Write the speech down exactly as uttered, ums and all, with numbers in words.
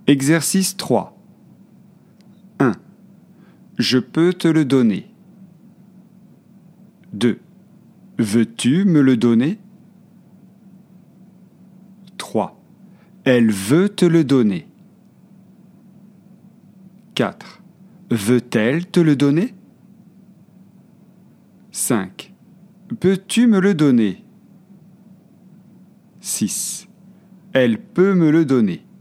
Exercice trois. un. Je peux te le donner. deux. Veux-tu me le donner? trois. Elle veut te le donner. quatre. Veut-elle te le donner? cinq. Peux-tu me le donner? six. Elle peut me le donner.